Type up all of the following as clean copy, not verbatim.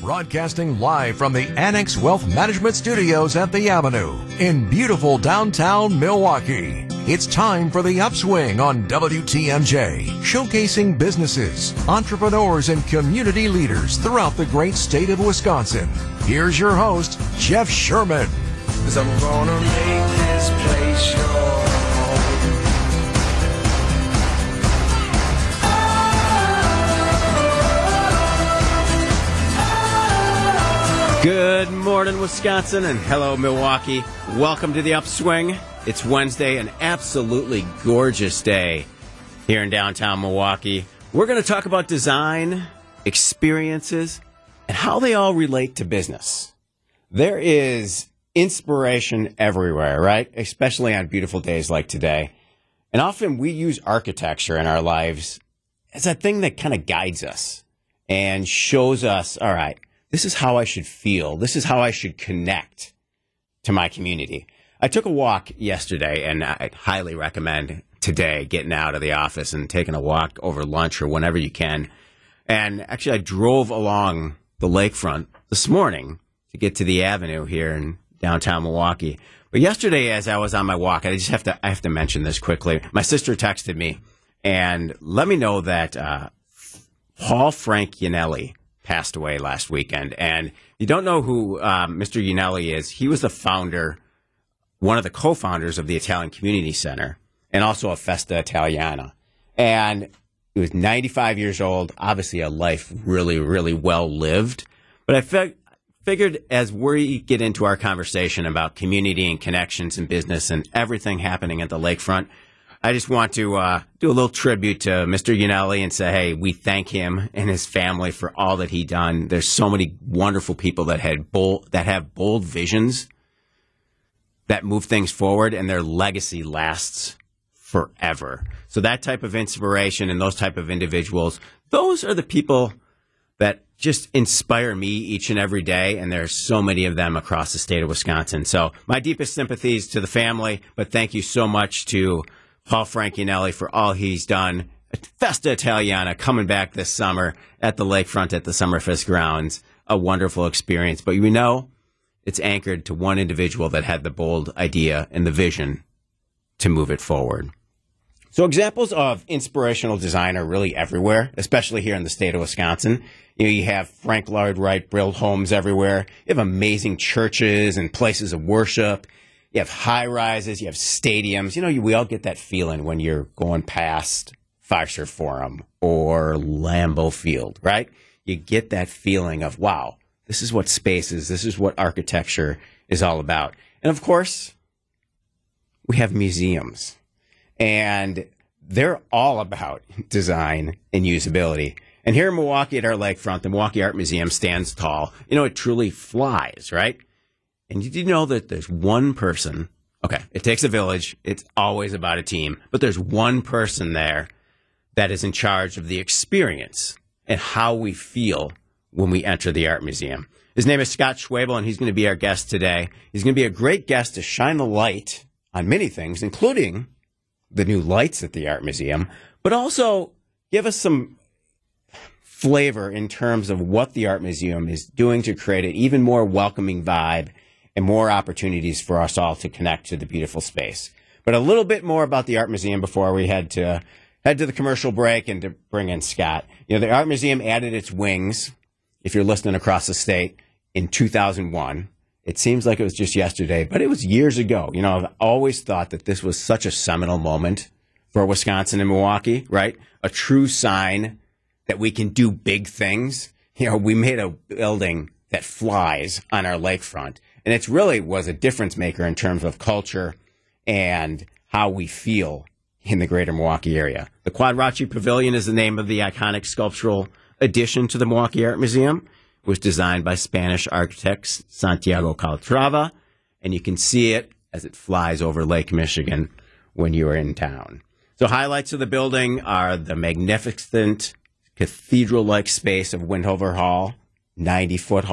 Broadcasting live from the Annex Wealth Management Studios at the Avenue in beautiful downtown Milwaukee. It's time for The Upswing on WTMJ, showcasing businesses, entrepreneurs, and community leaders throughout the great state of Wisconsin. Here's your host, Jeff Sherman. 'Cause I'm gonna make this place your home. Good morning, Wisconsin, and hello, Milwaukee. Welcome to The Upswing. It's Wednesday, an absolutely gorgeous day here in downtown Milwaukee. We're going to talk about design, experiences, and how they all relate to business. There is inspiration everywhere, right? Especially on beautiful days like today. And often we use architecture in our lives as a thing that kind of guides us and shows us, all right, this is how I should feel. This is how I should connect to my community. I took a walk yesterday, and I highly recommend today getting out of the office and taking a walk over lunch or whenever you can. And actually, I drove along the lakefront this morning to get to the Avenue here in downtown Milwaukee. But yesterday, as I was on my walk, I have to mention this quickly. My sister texted me and let me know that Paul Frank Yanelli passed away last weekend. And you don't know who Mr. Yanelli is. He was the founder, one of the co-founders of the Italian Community Center and also of Festa Italiana. And he was 95 years old, obviously a life really, really well lived. But I figured as we get into our conversation about community and connections and business and everything happening at the lakefront, I just want to do a little tribute to Mr. Yanelli and say, hey, we thank him and his family for all that he done. There's so many wonderful people that have bold visions that move things forward, and their legacy lasts forever. So that type of inspiration and those type of individuals, those are the people that just inspire me each and every day, and there's so many of them across the state of Wisconsin. So my deepest sympathies to the family, but thank you so much to Paul Frank Yanelli for all he's done. Festa Italiana coming back this summer at the lakefront at the Summerfest grounds. A wonderful experience. But you know, it's anchored to one individual that had the bold idea and the vision to move it forward. So examples of inspirational design are really everywhere, especially here in the state of Wisconsin. You have Frank Lloyd Wright built homes everywhere. You have amazing churches and places of worship. You have high rises, you have stadiums. We all get that feeling when you're going past Fiserv Forum or Lambeau Field, right? You get that feeling of, wow, this is what space is. This is what architecture is all about. And of course, we have museums, and they're all about design and usability. And here in Milwaukee at our lakefront, the Milwaukee Art Museum stands tall. It truly flies, right? And did you know that there's one person? Okay, it takes a village. It's always about a team. But there's one person there that is in charge of the experience and how we feel when we enter the art museum. His name is Scott Schwabel, and he's going to be our guest today. He's going to be a great guest to shine the light on many things, including the new lights at the art museum, but also give us some flavor in terms of what the art museum is doing to create an even more welcoming vibe and more opportunities for us all to connect to the beautiful space. But a little bit more about the art museum before we head to the commercial break and to bring in Scott. The art museum added its wings, if you're listening across the state, in 2001. It seems like it was just yesterday, but it was years ago. I've always thought that this was such a seminal moment for Wisconsin and Milwaukee, right? A true sign that we can do big things. We made a building that flies on our lakefront. And it really was a difference maker in terms of culture and how we feel in the greater Milwaukee area. The Quadracci Pavilion is the name of the iconic sculptural addition to the Milwaukee Art Museum. It was designed by Spanish architect Santiago Calatrava, and you can see it as it flies over Lake Michigan when you are in town. So highlights of the building are the magnificent cathedral-like space of Windhover Hall, 90-foot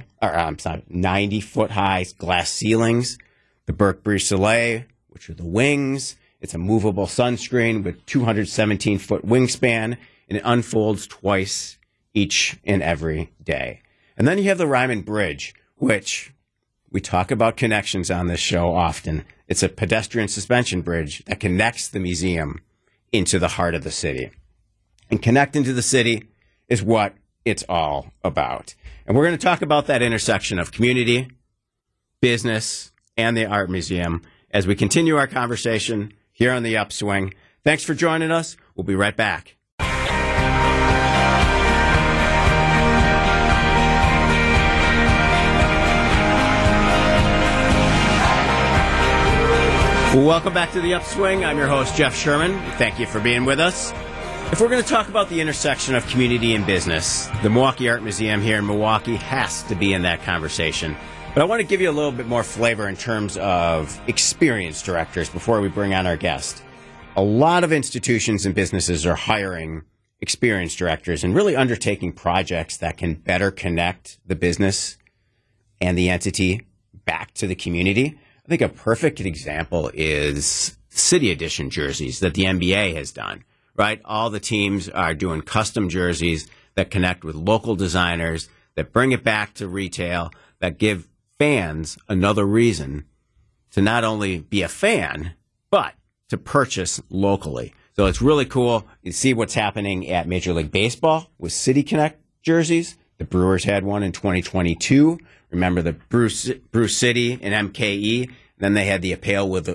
high glass ceilings, the Burke Brise Soleil, which are the wings. It's a movable sunscreen with 217-foot wingspan, and it unfolds twice each and every day. And then you have the Ryman Bridge, which we talk about connections on this show often. It's a pedestrian suspension bridge that connects the museum into the heart of the city. And connecting to the city is what it's all about. And we're going to talk about that intersection of community, business, and the art museum as we continue our conversation here on The Upswing. Thanks for joining us. We'll be right back. Welcome back to The Upswing. I'm your host, Jeff Sherman. Thank you for being with us. If we're going to talk about the intersection of community and business, the Milwaukee Art Museum here in Milwaukee has to be in that conversation. But I want to give you a little bit more flavor in terms of experienced directors before we bring on our guest. A lot of institutions and businesses are hiring experienced directors and really undertaking projects that can better connect the business and the entity back to the community. I think a perfect example is City Edition jerseys that the NBA has done, right? All the teams are doing custom jerseys that connect with local designers, that bring it back to retail, that give fans another reason to not only be a fan, but to purchase locally. So it's really cool. You see what's happening at Major League Baseball with City Connect jerseys. The Brewers had one in 2022. Remember the Bruce City and MKE. Then they had the apparel with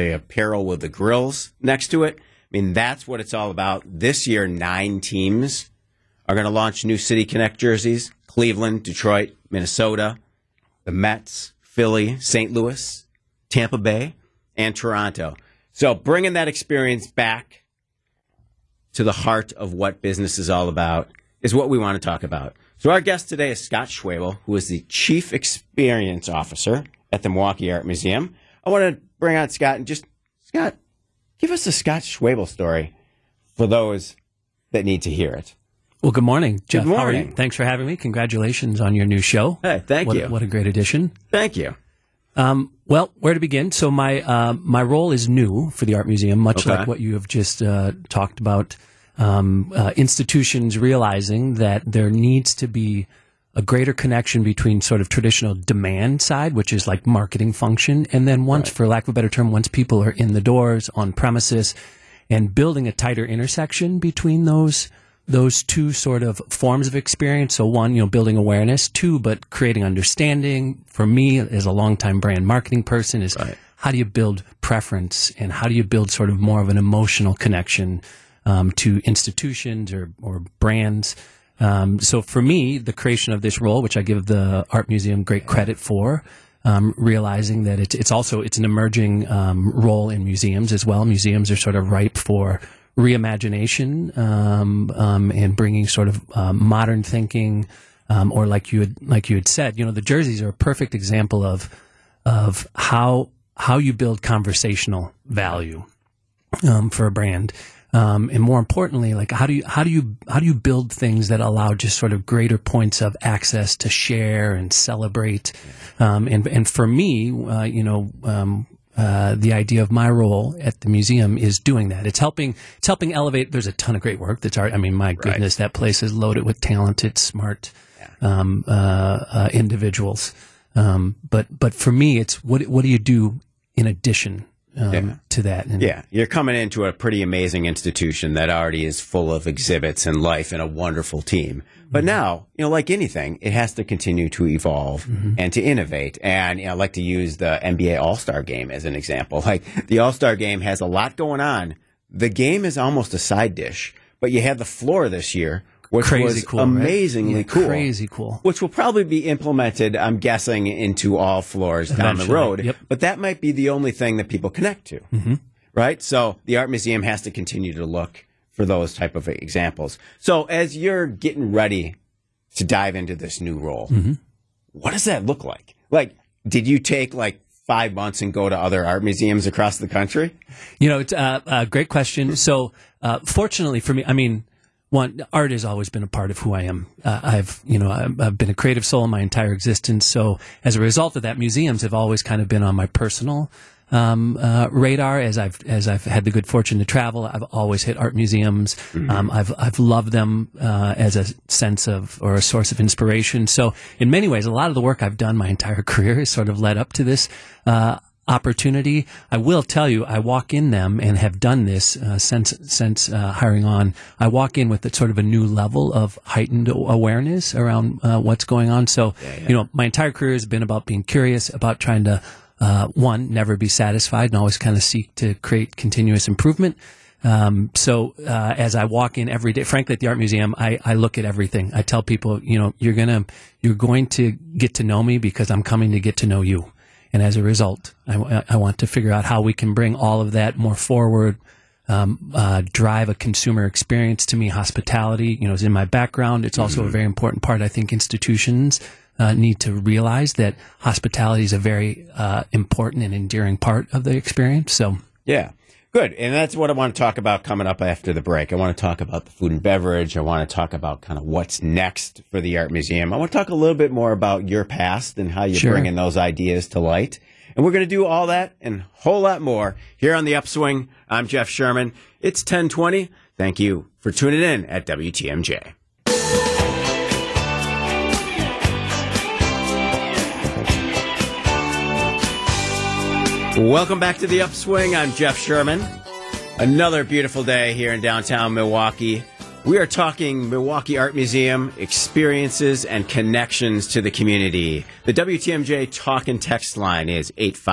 the grills next to it. I mean, that's what it's all about. This year, 9 teams are going to launch new City Connect jerseys. Cleveland, Detroit, Minnesota, the Mets, Philly, St. Louis, Tampa Bay, and Toronto. So bringing that experience back to the heart of what business is all about is what we want to talk about. So our guest today is Scott Schwebel, who is the Chief Experience Officer at the Milwaukee Art Museum. I want to bring on Scott and Scott, give us a Scott Schwebel story for those that need to hear it. Well, good morning, Jeff. Good morning. How are you? Thanks for having me. Congratulations on your new show. Hey, thank you. What a great addition. Thank you. Well, where to begin? So my role is new for the Art Museum, much like what you have just talked about. Institutions realizing that there needs to be a greater connection between sort of traditional demand side, which is like marketing function, and then once, for lack of a better term, once people are in the doors, on premises, and building a tighter intersection between those two sort of forms of experience. So one, building awareness. Two, but creating understanding. For me, as a longtime brand marketing person, is how do you build preference and how do you build sort of more of an emotional connection to institutions or brands. So for me, the creation of this role, which I give the Art Museum great credit for, realizing that it's an emerging role in museums as well. Museums are sort of ripe for reimagination and bringing sort of modern thinking, or like you had said, the jerseys are a perfect example of how you build conversational value for a brand. And more importantly, like how do you build things that allow just sort of greater points of access to share and celebrate? And for me, the idea of my role at the museum is doing that. It's helping elevate. There's a ton of great work that's art. I mean, my goodness, that place is loaded with talented, smart individuals. But for me, it's what do you do in addition to that? And you're coming into a pretty amazing institution that already is full of exhibits and life and a wonderful team. But now, like anything, it has to continue to evolve and to innovate. And I like to use the NBA All-Star Game as an example. Like the All-Star Game has a lot going on. The game is almost a side dish, but you had the floor this year, which was cool, amazingly right? cool. Crazy cool. Which will probably be implemented, I'm guessing, into all floors down the road. Yep. But that might be the only thing that people connect to, right? So the Art Museum has to continue to look for those type of examples. So as you're getting ready to dive into this new role, what does that look like? Like, did you take 5 months and go to other art museums across the country? It's a great question. So fortunately for me, I mean, one, art has always been a part of who I am. I've been a creative soul my entire existence. So as a result of that, museums have always kind of been on my personal radar as I've had the good fortune to travel. I've always hit art museums. I've loved them as a sense of or a source of inspiration. So in many ways, a lot of the work I've done my entire career has sort of led up to this opportunity. I will tell you, I walk in them and have done this since hiring on. I walk in with sort of a new level of heightened awareness around what's going on. So, my entire career has been about being curious, about trying to one, never be satisfied, and always kind of seek to create continuous improvement. So as I walk in every day, frankly, at the Art Museum, I look at everything. I tell people, you're going to get to know me because I'm coming to get to know you. And as a result, I want to figure out how we can bring all of that more forward, drive a consumer experience. To me, hospitality, is in my background. It's also a very important part. I think institutions need to realize that hospitality is a very important and endearing part of the experience. So, yeah. Good. And that's what I want to talk about coming up after the break. I want to talk about the food and beverage. I want to talk about kind of what's next for the Art Museum. I want to talk a little bit more about your past and how you're bringing those ideas to light. And we're going to do all that and a whole lot more here on The Upswing. I'm Jeff Sherman. It's 10:20. Thank you for tuning in at WTMJ. Welcome back to The Upswing. I'm Jeff Sherman. Another beautiful day here in downtown Milwaukee. We are talking Milwaukee Art Museum, experiences and connections to the community. The WTMJ talk and text line is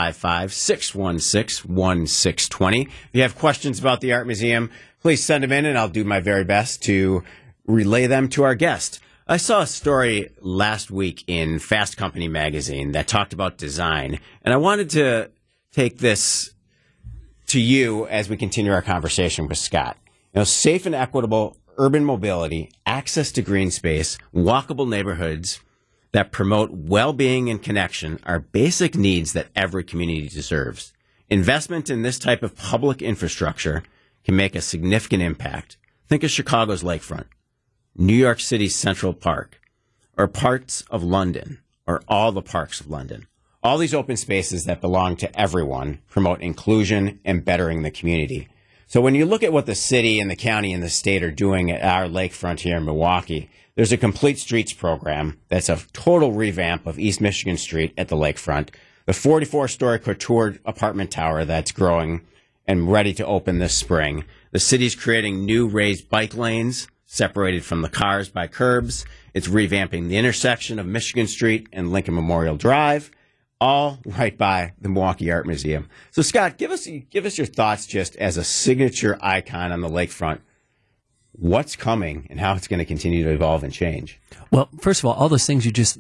855-616-1620. If you have questions about the Art Museum, please send them in and I'll do my very best to relay them to our guest. I saw a story last week in Fast Company magazine that talked about design, and I wanted to take this to you as we continue our conversation with Scott. Safe and equitable urban mobility, access to green space, walkable neighborhoods that promote well-being and connection are basic needs that every community deserves. Investment in this type of public infrastructure can make a significant impact. Think of Chicago's lakefront, New York City's Central Park, or parts of London, or all the parks of London. All these open spaces that belong to everyone promote inclusion and bettering the community. So when you look at what the city and the county and the state are doing at our lakefront here in Milwaukee, there's a Complete Streets program that's a total revamp of East Michigan Street at the lakefront, the 44-story Couture apartment tower that's growing and ready to open this spring. The city's creating new raised bike lanes separated from the cars by curbs. It's revamping the intersection of Michigan Street and Lincoln Memorial Drive, all right by the Milwaukee Art Museum. So, Scott, give us your thoughts just as a signature icon on the lakefront. What's coming and how it's going to continue to evolve and change? Well, first of all those things you just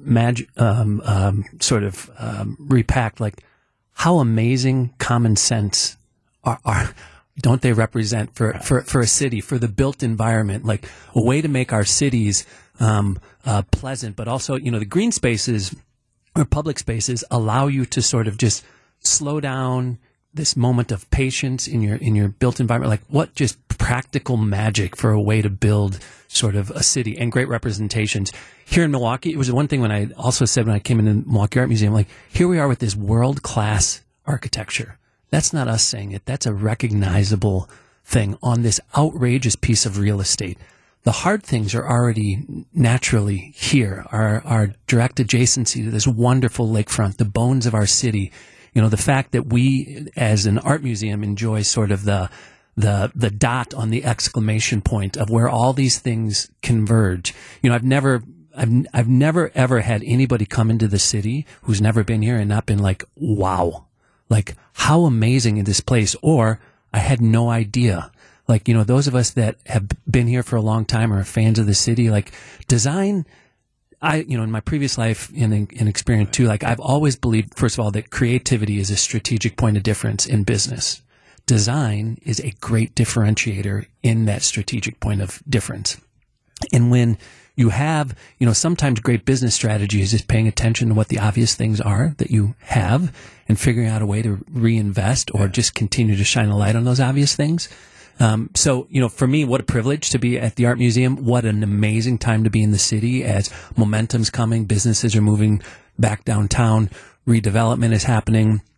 repacked, like how amazing common sense are don't they represent for a city, for the built environment, like a way to make our cities pleasant, but also, the green spaces or public spaces allow you to sort of just slow down, this moment of patience in your built environment. Like what just practical magic for a way to build sort of a city, and great representations. Here in Milwaukee, it was one thing when I also said when I came into the Milwaukee Art Museum, like here we are with this world-class architecture. That's not us saying it. That's a recognizable thing on this outrageous piece of real estate. The hard things are already naturally here, our direct adjacency to this wonderful lakefront, the bones of our city. The fact that we, as an art museum, enjoy sort of the dot on the exclamation point of where all these things converge. I've never ever had anybody come into the city who's never been here and not been like, wow, like how amazing is this place? Or I had no idea. Like, those of us that have been here for a long time or are fans of the city, like design, in my previous life and experience too, like I've always believed, first of all, that creativity is a strategic point of difference in business. Design is a great differentiator in that strategic point of difference. And when you have, sometimes great business strategy is just paying attention to what the obvious things are that you have and figuring out a way to reinvest or just continue to shine a light on those obvious things. So, for me, what a privilege to be at the Art Museum. What an amazing time to be in the city as momentum's coming. Businesses are moving back downtown. Redevelopment is happening.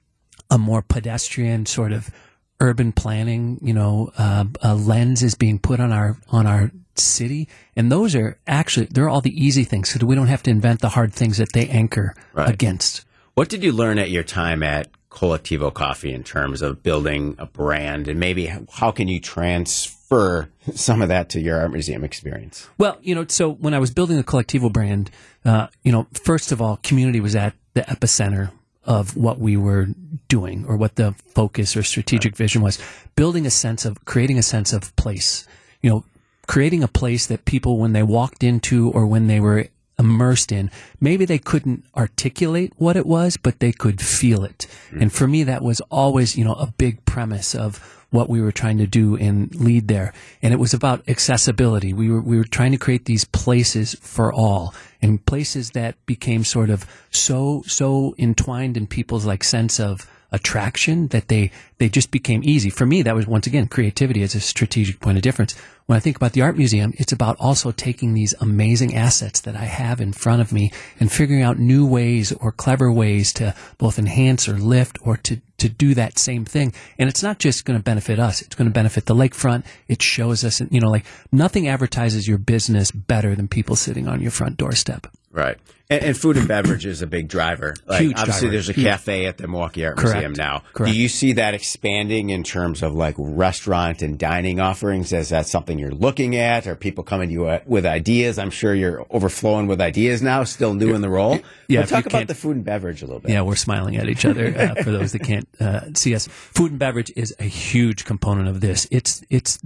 a more pedestrian sort of urban planning, lens is being put on our city. And those are actually, they're all the easy things, so that we don't have to invent the hard things that they anchor against. What did you learn at your time at Colectivo Coffee in terms of building a brand, and maybe how can you transfer some of that to your art museum experience? Well, so when I was building the Colectivo brand, first of all, community was at the epicenter of what we were doing, or what the focus or strategic vision was. Creating a sense of place, creating a place that people, when they walked into or when they were immersed in, maybe they couldn't articulate what it was, but they could feel it. And for me, that was always, a big premise of what we were trying to do and lead there. And it was about accessibility. We were trying to create these places for all, and places that became sort of so entwined in people's sense of attraction that they just became easy. For me, that was, once again, creativity as a strategic point of difference. When I think about the art museum, it's about also taking these amazing assets that I have in front of me and figuring out new ways or clever ways to both enhance or lift or to do that same thing. And it's not just going to benefit us. It's going to benefit the lakefront. It shows us, nothing advertises your business better than people sitting on your front doorstep. Right. And food and beverage is a big driver. Huge obviously, driver. there's a cafe at the Milwaukee Art Museum now. Correct. Do you see that expanding in terms of restaurant and dining offerings? Is that something you're looking at? Are people coming to you with ideas? I'm sure you're overflowing with ideas now, still new in the role. Yeah, but talk about the food and beverage a little bit. Yeah, we're smiling at each other for those that can't see us. Food and beverage is a huge component of this. It's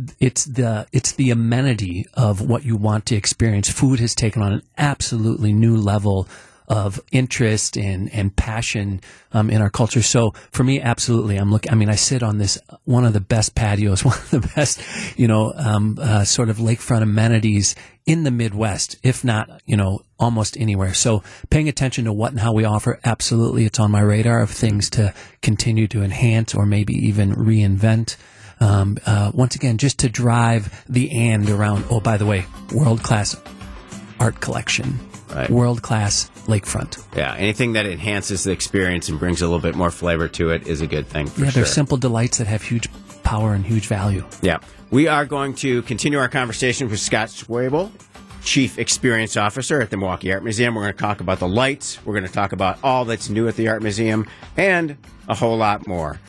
the amenity of what you want to experience. Food has taken on an absolutely new level of interest and passion in our culture. So for me, absolutely, I sit on this, one of the best patios, one of the best, sort of lakefront amenities in the Midwest, if not, almost anywhere. So paying attention to what and how we offer, absolutely, it's on my radar of things to continue to enhance or maybe even reinvent. Once again, just to drive the and around, oh, by the way, world-class art collection. Right. World-class lakefront. Yeah, anything that enhances the experience and brings a little bit more flavor to it is a good thing for sure. They're simple delights that have huge power and huge value. Yeah. We are going to continue our conversation with Scott Schwebel, Chief Experience Officer at the Milwaukee Art Museum. We're going to talk about the lights. We're going to talk about all that's new at the Art Museum and a whole lot more.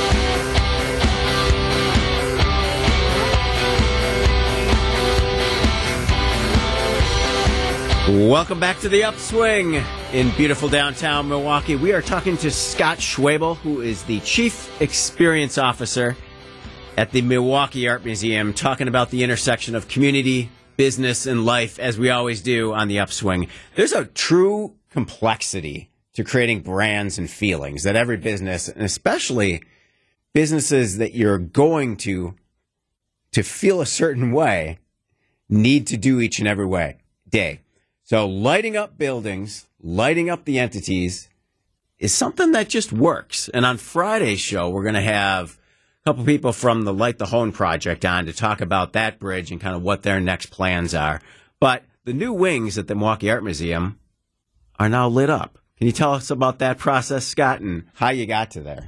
Welcome back to the Upswing in beautiful downtown Milwaukee. We are talking to Scott Schwebel, who is the Chief Experience Officer at the Milwaukee Art Museum, talking about the intersection of community, business, and life, as we always do on the Upswing. There's a true complexity to creating brands and feelings that every business, and especially businesses that you're going to feel a certain way, need to do each and every day. So lighting up buildings, lighting up the entities is something that just works. And on Friday's show, we're going to have a couple people from the Light the Hone project on to talk about that bridge and kind of what their next plans are. But the new wings at the Milwaukee Art Museum are now lit up. Can you tell us about that process, Scott, and how you got to there?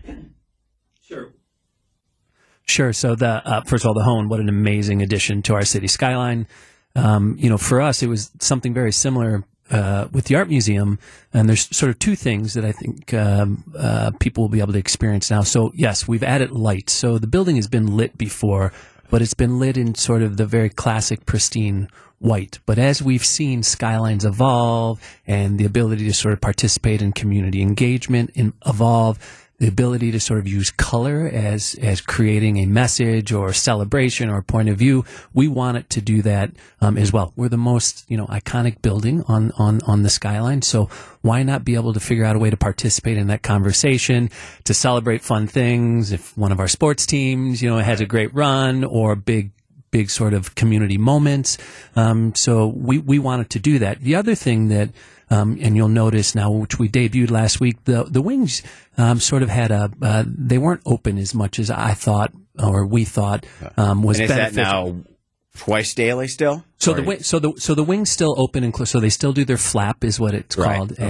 Sure. So first of all, the Hone, what an amazing addition to our city skyline. For us, it was something very similar with the Art Museum, and there's sort of two things that I think people will be able to experience now. So, yes, we've added lights. So the building has been lit before, but it's been lit in sort of the very classic, pristine white. But as we've seen skylines evolve and the ability to sort of participate in community engagement evolve, the ability to sort of use color as creating a message or celebration or point of view, we want it to do that as well. We're the most iconic building on the skyline, so why not be able to figure out a way to participate in that conversation, to celebrate fun things if one of our sports teams has a great run or big sort of community moments. So we wanted to do that. The other thing that and you'll notice now, which we debuted last week, the wings sort of had they weren't open as much as I thought or we thought was and is beneficial. That now twice daily still? So the wings still open and close. So they still do their flap, is what it's called. Okay.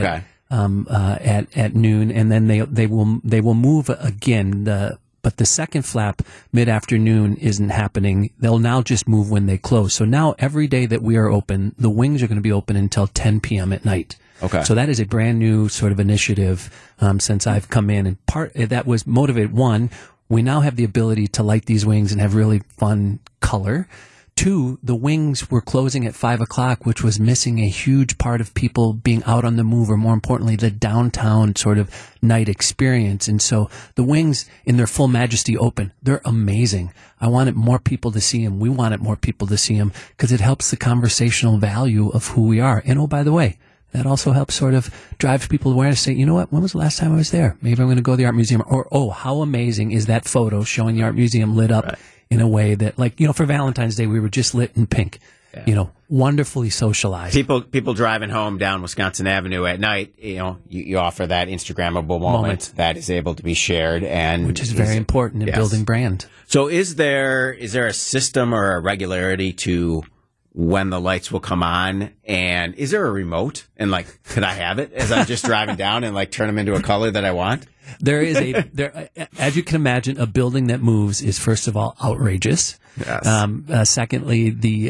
at noon, and then they will move again. But the second flap mid-afternoon isn't happening. They'll now just move when they close. So now every day that we are open, the wings are going to be open until 10 p.m. at night. Okay. So that is a brand new sort of initiative since I've come in, and part that was motivated. One, we now have the ability to light these wings and have really fun color. Two, the wings were closing at 5 o'clock, which was missing a huge part of people being out on the move, or more importantly, the downtown sort of night experience. And so the wings in their full majesty open, they're amazing. I wanted more people to see them. We wanted more people to see them because it helps the conversational value of who we are. And oh, by the way, that also helps sort of drive people awareness to say, you know what, when was the last time I was there? Maybe I'm going to go to the art museum. Or, oh, how amazing is that photo showing the art museum lit up in a way that, like, you know, for Valentine's Day, we were just lit in pink, you know, wonderfully socialized. People driving home down Wisconsin Avenue at night, you know, you offer that Instagrammable moment that is able to be shared, and which is very important in building brand. So is there a system or a regularity to when the lights will come on, and is there a remote, and like, could I have it as I'm just driving down and like turn them into a color that I want? There is as you can imagine, a building that moves is first of all outrageous. Yes. Secondly, the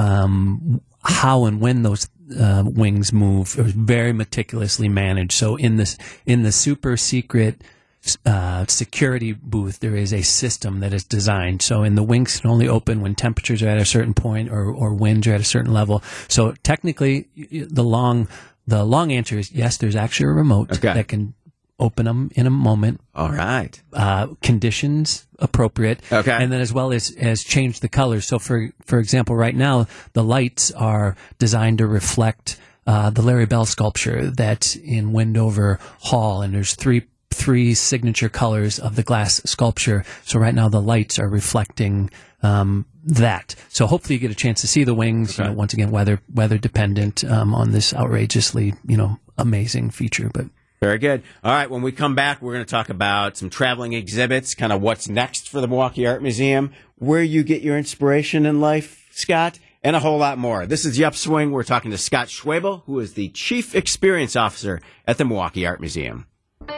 how and when those wings move are very meticulously managed. So in the super secret security booth, there is a system that is designed. So, and the wings can only open when temperatures are at a certain point or winds are at a certain level. So technically, the long answer is yes, there's actually a remote that can open them in a moment. All right. Conditions appropriate. Okay. And then as well as change the colors. So for example, right now, the lights are designed to reflect the Larry Bell sculpture that's in Wendover Hall, and there's three signature colors of the glass sculpture. So right now the lights are reflecting that. So hopefully you get a chance to see the wings. You know, once again, weather dependent on this outrageously, you know, amazing feature. But very good. All right, when we come back, we're going to talk about some traveling exhibits, kind of what's next for the Milwaukee Art Museum, where you get your inspiration in life, Scott, and a whole lot more. This is The Upswing. We're talking to Scott Schwebel, who is the Chief Experience Officer at the Milwaukee Art Museum.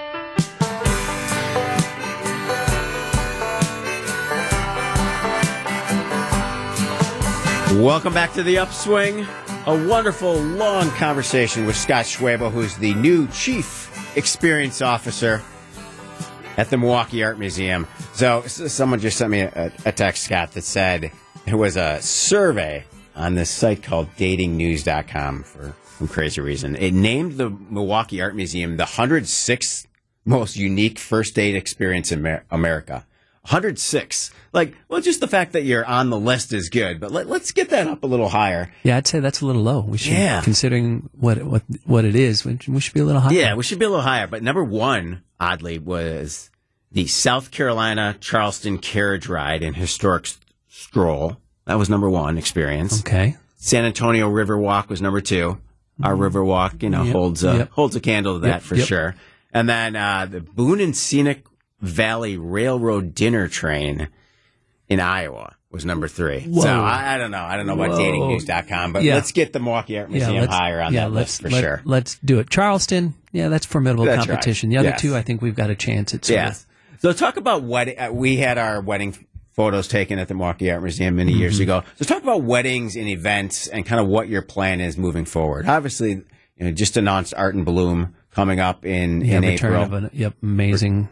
Welcome back to The Upswing. A wonderful, long conversation with Scott Schwebel, who's the new Chief Experience Officer at the Milwaukee Art Museum. So someone just sent me a text, Scott, that said it was a survey on this site called datingnews.com for some crazy reason. It named the Milwaukee Art Museum the 106th most unique first date experience in America. 106. Like, well, just the fact that you're on the list is good, but let's get that up a little higher. Yeah, I'd say that's a little low. We should, considering what it is, we should be a little higher. Yeah, we should be a little higher. But number one, oddly, was the South Carolina Charleston Carriage Ride and Historic Stroll. That was number one experience. Okay. San Antonio River Walk was number two. Our River Walk, you know, holds a candle to that for sure. And then the Boone and Scenic Valley Railroad Dinner Train in Iowa was number three. Whoa. So I don't know. I don't know about datingnews.com, but let's get the Milwaukee Art Museum higher on that list for sure. Let's do it. Charleston, that's formidable competition. Right. The other two, I think we've got a chance at sort of. So talk about we had our wedding photos taken at the Milwaukee Art Museum many years ago. So talk about weddings and events and kind of what your plan is moving forward. Obviously, just announced Art in Bloom coming up in April. Amazing,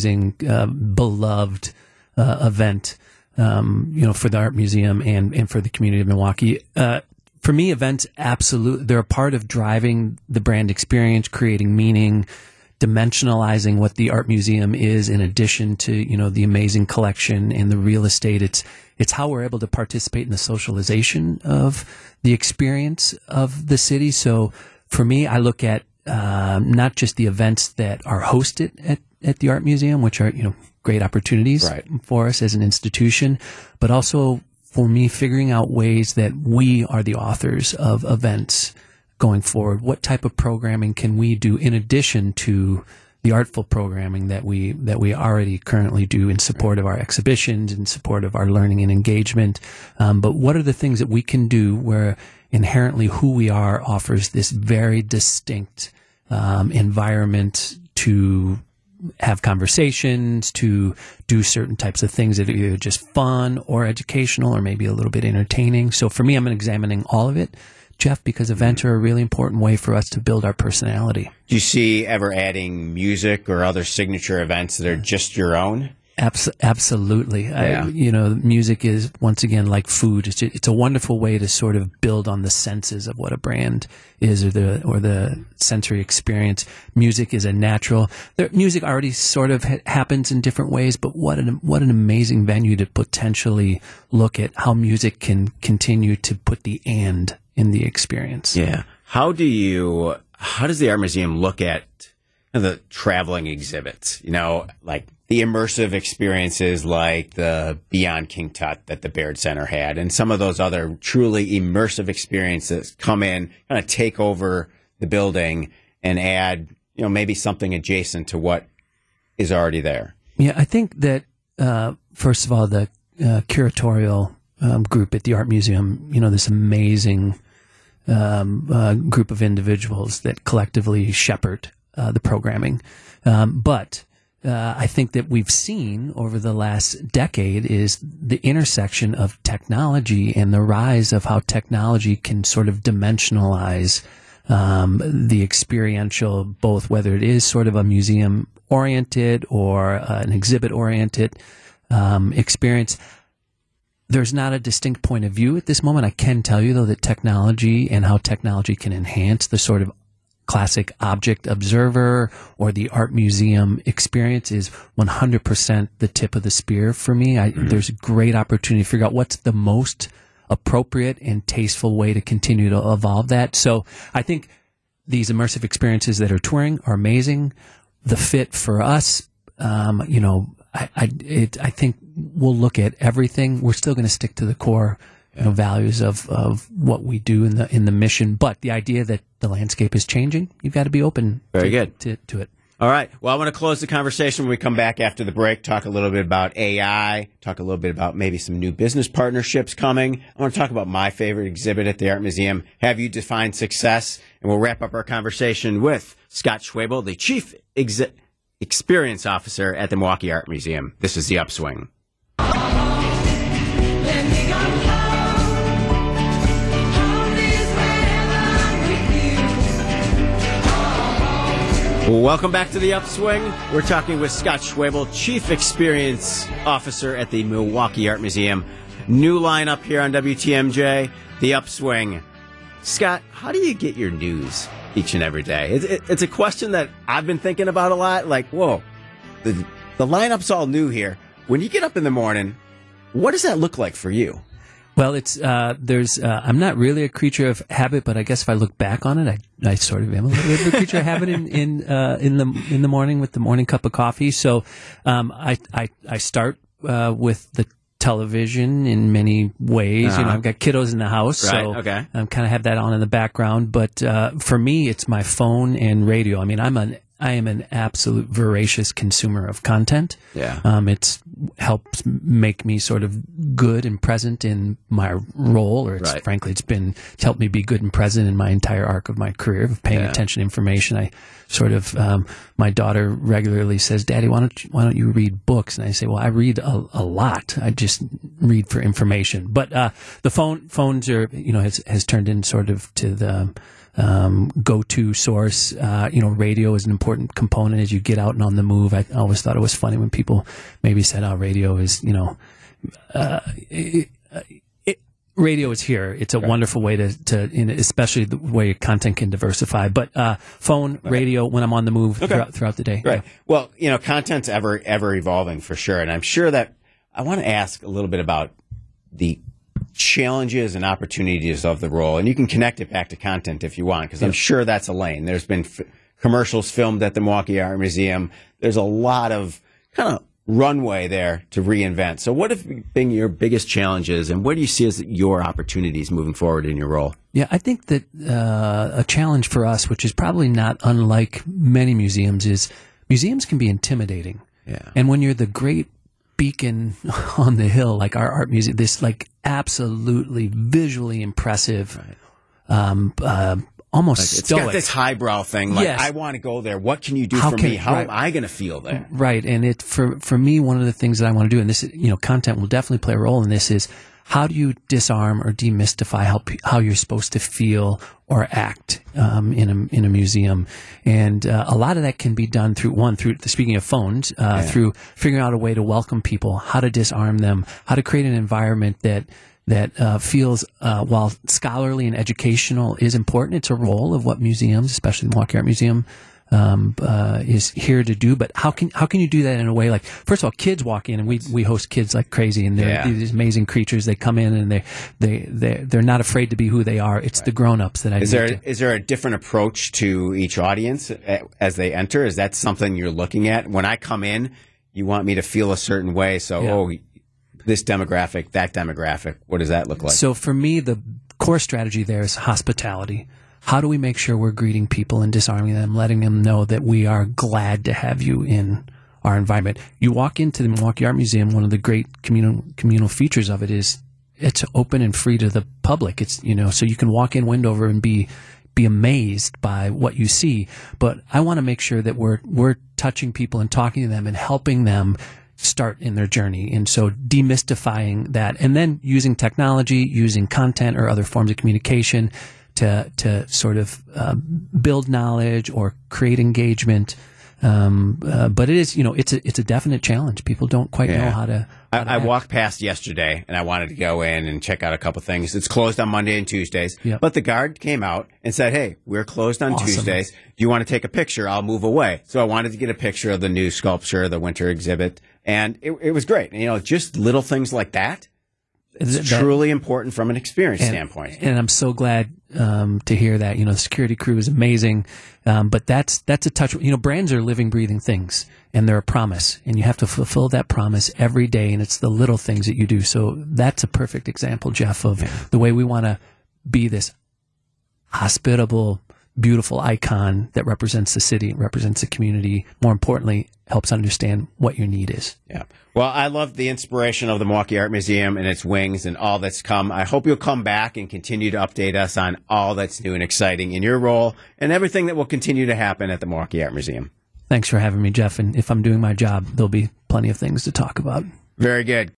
beloved event, for the Art Museum and for the community of Milwaukee. For me, events, absolutely, they're a part of driving the brand experience, creating meaning, dimensionalizing what the Art Museum is in addition to, the amazing collection and the real estate. It's how we're able to participate in the socialization of the experience of the city. So for me, I look at not just the events that are hosted at the Art Museum, which are, great opportunities for us as an institution, but also for me figuring out ways that we are the authors of events going forward. What type of programming can we do in addition to the artful programming that we already currently do in support of our exhibitions, in support of our learning and engagement? But what are the things that we can do where inherently who we are offers this very distinct environment to have conversations, to do certain types of things that are either just fun or educational or maybe a little bit entertaining. So for me, I'm examining all of it, Jeff, because events are a really important way for us to build our personality. Do you see ever adding music or other signature events that are just your own? Absolutely. Yeah. Music is, once again, like food. It's a wonderful way to sort of build on the senses of what a brand is, or the sensory experience. Music is a natural. Music already sort of happens in different ways, but what an amazing venue to potentially look at how music can continue to put the "and" in the experience. Yeah. How does the Art Museum look at the traveling exhibits? Like the immersive experiences like the Beyond King Tut that the Baird Center had, and some of those other truly immersive experiences come in, kind of take over the building and add, maybe something adjacent to what is already there. Yeah, I think that, first of all, the curatorial group at the Art Museum, this amazing group of individuals that collectively shepherd the programming. But I think that we've seen over the last decade is the intersection of technology and the rise of how technology can sort of dimensionalize the experiential, both whether it is sort of a museum-oriented or an exhibit-oriented experience. There's not a distinct point of view at this moment. I can tell you, though, that technology and how technology can enhance the sort of classic object observer or the art museum experience is 100% the tip of the spear for me. There's a great opportunity to figure out what's the most appropriate and tasteful way to continue to evolve that. So I think these immersive experiences that are touring are amazing. The fit for us, I think we'll look at everything. We're still going to stick to the core values of what we do in the mission. But the idea that the landscape is changing, you've got to be open to it. All right. Well, I want to close the conversation when we come back after the break, talk a little bit about AI, talk a little bit about maybe some new business partnerships coming. I want to talk about my favorite exhibit at the Art Museum, Have You Defined Success? And we'll wrap up our conversation with Scott Schwebel, the Chief Experience Officer at the Milwaukee Art Museum. This is The Upswing. Welcome back to The Upswing. We're talking with Scott Schwebel, Chief Experience Officer at the Milwaukee Art Museum. New lineup here on WTMJ, The Upswing. Scott, how do you get your news each and every day? It's a question that I've been thinking about a lot. Like, whoa, the lineup's all new here. When you get up in the morning, what does that look like for you? Well, I'm not really a creature of habit, but I guess if I look back on it, I sort of am a little bit of a creature of habit in the morning with the morning cup of coffee. So, I start with the television in many ways. Uh-huh. I've got kiddos in the house, right, so okay. I kind of have that on in the background. But for me, it's my phone and radio. I mean, I am an absolute voracious consumer of content. Yeah. It's helped make me sort of good and present in my role, or frankly, it's helped me be good and present in my entire arc of my career of paying attention to information. I sort of, my daughter regularly says, "Daddy, why don't you read books?" And I say, "Well, I read a lot. I just read for information." But the phones are, has turned in sort of to the go-to source. Radio is an important component as you get out and on the move. I always thought it was funny when people maybe said, "Oh, radio is, radio is here." It's a wonderful way to especially the way content can diversify. But phone, radio, when I'm on the move throughout the day. Right. Yeah. Well, content's ever evolving for sure, and I'm sure that I want to ask a little bit about the challenges and opportunities of the role, and you can connect it back to content if you want, because I'm sure that's a lane. There's been commercials filmed at the Milwaukee Art Museum. There's a lot of kind of runway there to reinvent. So what have been your biggest challenges, and what do you see as your opportunities moving forward in your role? Yeah, I think that a challenge for us, which is probably not unlike many museums, is museums can be intimidating. Yeah. And when you're the great beacon on the hill, like our art museum, this like absolutely visually impressive, almost It's stoic. got this highbrow thing. Like, Yes. I want to go there. What can you do How for can- me? How right. am I going to feel there? Right. And for me, one of the things that I want to do, and this, content will definitely play a role in this, is how do you disarm or demystify how you're supposed to feel or act in a museum? And a lot of that can be done through speaking of phones, through figuring out a way to welcome people, how to disarm them, how to create an environment that feels, while scholarly and educational is important, it's a role of what museums, especially the Milwaukee Art Museum, is here to do. But how can you do that in a way like, first of all, kids walk in, and we host kids like crazy, and they're these amazing creatures. They come in and they're not afraid to be who they are. It's the grown-ups that Is there a different approach to each audience as they enter? Is that something you're looking at? When I come in, you want me to feel a certain way. So, this demographic, that demographic, what does that look like? So for me, the core strategy there is hospitality. How do we make sure we're greeting people and disarming them, letting them know that we are glad to have you in our environment? You walk into the Milwaukee Art Museum, one of the great communal features of it is it's open and free to the public. It's, so you can walk in Wendover and be amazed by what you see. But I want to make sure that we're touching people and talking to them and helping them start in their journey. And so demystifying that, and then using technology, using content or other forms of communication to sort of build knowledge or create engagement. But it is, it's a definite challenge. People don't quite know how to. I walked past yesterday, and I wanted to go in and check out a couple things. It's closed on Monday and Tuesdays, but the guard came out and said, "Hey, we're closed on Tuesdays. Do you want to take a picture? I'll move away." So I wanted to get a picture of the new sculpture, the winter exhibit, and it was great. Just little things like that. It's truly important from an experience standpoint. And I'm so glad to hear that. The security crew is amazing, but that's a touch. Brands are living, breathing things, and they're a promise, and you have to fulfill that promise every day. And it's the little things that you do. So that's a perfect example, Jeff, of the way we want to be this hospitable, beautiful icon that represents the city, represents the community. More importantly, helps understand what your need is. Yeah. Well, I love the inspiration of the Milwaukee Art Museum and its wings and all that's come. I hope you'll come back and continue to update us on all that's new and exciting in your role and everything that will continue to happen at the Milwaukee Art Museum. Thanks for having me, Jeff. And if I'm doing my job, there'll be plenty of things to talk about. Very good.